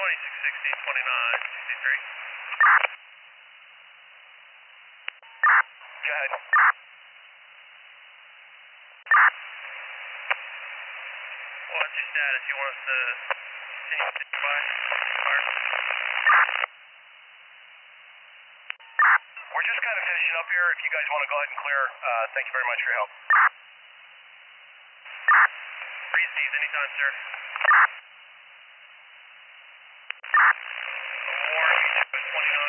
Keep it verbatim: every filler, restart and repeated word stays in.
twenty-six sixty, twenty-nine sixty-three. Go ahead. What's your status? You want us to continue to by? We're just kind of finishing up here. If you guys want to go ahead and clear, uh, thank you very much for your help. Receive anytime, sir. Award, twenty-nine.